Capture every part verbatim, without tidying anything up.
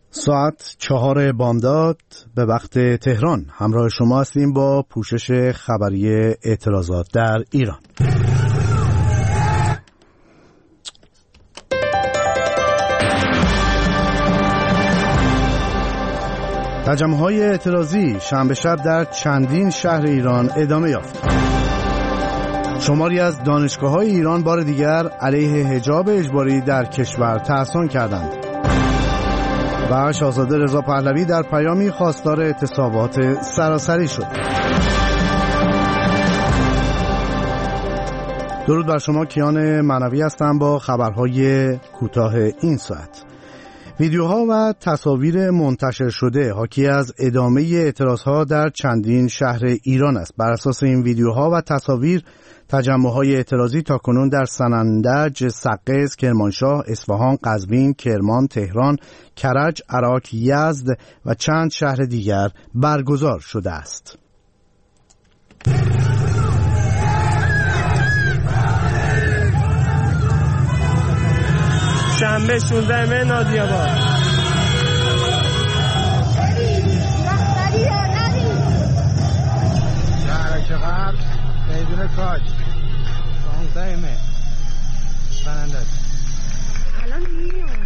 ساعت چهار بامداد به وقت تهران همراه شما هستیم با پوشش خبری اعتراضات در ایران. تجمع‌های اعتراضی شنبه شب در چندین شهر ایران ادامه یافت. شماری از دانشگاه‌های ایران بار دیگر علیه حجاب اجباری در کشور تحصن کردند و شاهزاده رضا پهلوی در پیامی خواستار اعتصابات سراسری شد. درود بر شما، کیان معنوی هستم با خبرهای کوتاه این ساعت. ویدیوها و تصاویر منتشر شده حاکی از ادامه اعتراضها در چندین شهر ایران است. بر اساس این ویدیوها و تصاویر، تجمع‌های اعتراضی تاکنون در سنندج، سقز، کرمانشاه، اصفهان، قزوین، کرمان، تهران، کرج، عراق، یزد و چند شهر دیگر برگزار شده است. شنبه شانزده مه نادی‌آباد. شهرک غرب میدون کاج شانزده مه سنندج. الان میام.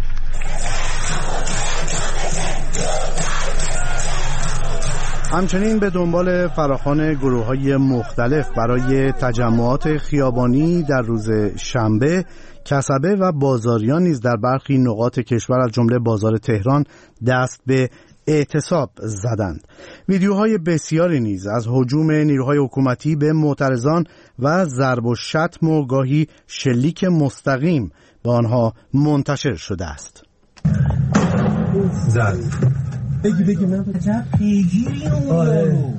همچنین به دنبال فراخوان گروه‌های مختلف برای تجمعات خیابانی در روز شنبه، کسبه و بازاریان نیز در برخی نقاط کشور از جمله بازار تهران دست به اعتصاب زدند. ویدیوهای بسیاری نیز از هجوم نیروهای حکومتی به معترضان و ضرب و شتم و گاهی شلیک مستقیم به آنها منتشر شده است. زد بگی بگی من عجب پیگیری اون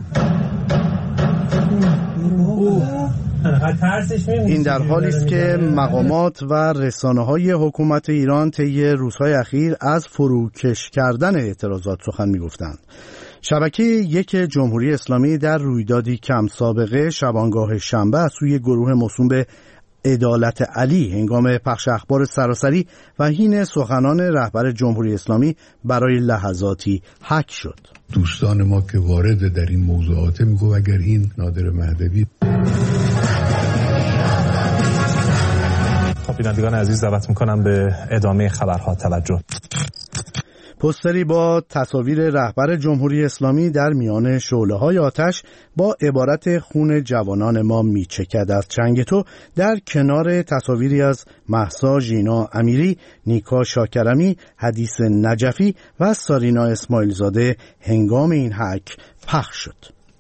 این در حالی است که مقامات و رسانه‌های حکومت ایران طی روزهای اخیر از فروکش کردن اعتراضات سخن می‌گفتند. شبکه یک جمهوری اسلامی در رویدادی کم سابقه شبانگاه شنبه از سوی گروه موسوم به عدالت علی هنگام پخش اخبار سراسری و حین سخنان رهبر جمهوری اسلامی برای لحظاتی هک شد. دوستان ما که وارد در این موضوعات میگو اگر این نادر مهدوی. خب بینندگان عزیز، دعوت میکنم به ادامه خبرها توجه. پوستری با تصاویر رهبر جمهوری اسلامی در میان شعله‌های آتش با عبارت خون جوانان ما میچکد از چنگ تو در کنار تصاویری از مهسا ژینا امیری، نیکا شاکرمی، حدیث نجفی و سارینا اسماعیل زاده هنگام این هک پخش شد.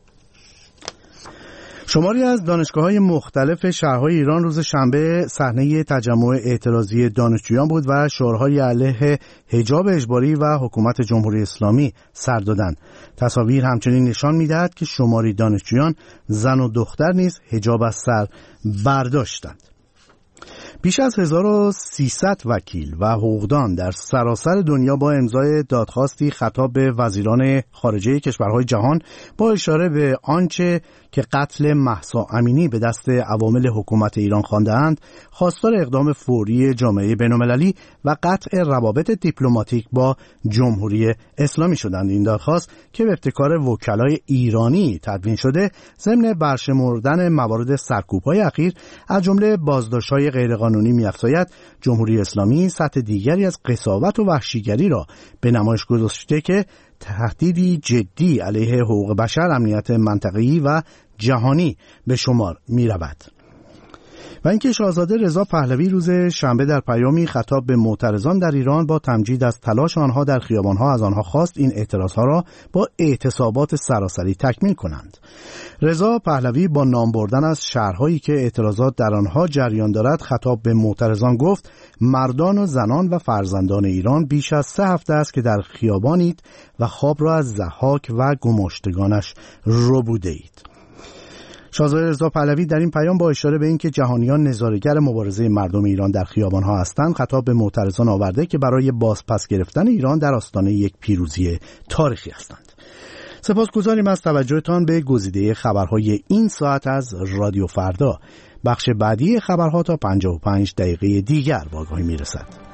شماری از دانشگاه‌های مختلف شهرهای ایران روز شنبه صحنه تجمع اعتراضی دانشجویان بود و شعارهای علیه حجاب اجباری و حکومت جمهوری اسلامی سر دادند. تصاویر همچنین نشان می‌دهد که شماری دانشجویان، زن و دختر نیز حجاب از سر برداشتند. بیش از هزار و سیصد وکیل و حقوقدان در سراسر دنیا با امضای دادخواستی خطاب به وزیران خارجه کشورهای جهان با اشاره به آنچه که قتل مهسا امینی به دست عوامل حکومت ایران خوانده‌اند، خواستار اقدام فوری جامعه بین‌المللی و قطع روابط دیپلماتیک با جمهوری اسلامی شدند. این دادخواست که به ابتکار وکلای ایرانی تدوین شده، ضمن برشمردن موارد سرکوب‌های اخیر از جمله بازداشت‌های غیرقانونی می‌افزاید جمهوری اسلامی سطح دیگری از قساوت و وحشیگری را به نمایش گذاشته که تهدیدی جدی علیه حقوق بشر، امنیت منطقه‌ای و جهانی به شمار می‌رود. و اینکه شاهزاده رضا پهلوی روز شنبه در پیامی خطاب به معترضان در ایران با تمجید از تلاش آنها در خیابان‌ها از آنها خواست این اعتراضها را با اعتصابات سراسری تکمیل کنند. رضا پهلوی با نام بردن از شهرهایی که اعتراضات در آنها جریان دارد خطاب به معترضان گفت: مردان و زنان و فرزندان ایران بیش از سه هفته است که در خیابانید و خواب را از ضحاک و گماشتگانش ربوده اید. شاهزاده رضا پهلوی در این پیام با اشاره به اینکه جهانیان نظاره‌گر مبارزه مردم ایران در خیابان‌ها هستند، خطاب به معترضان آورده که برای بازپس گرفتن ایران در آستانه یک پیروزی تاریخی هستند. سپاسگزاریم از توجهتان به گزیده خبرهای این ساعت از رادیو فردا. بخش بعدی خبرها تا پنجاه و پنج دقیقه دیگر به آگاهی میرسد.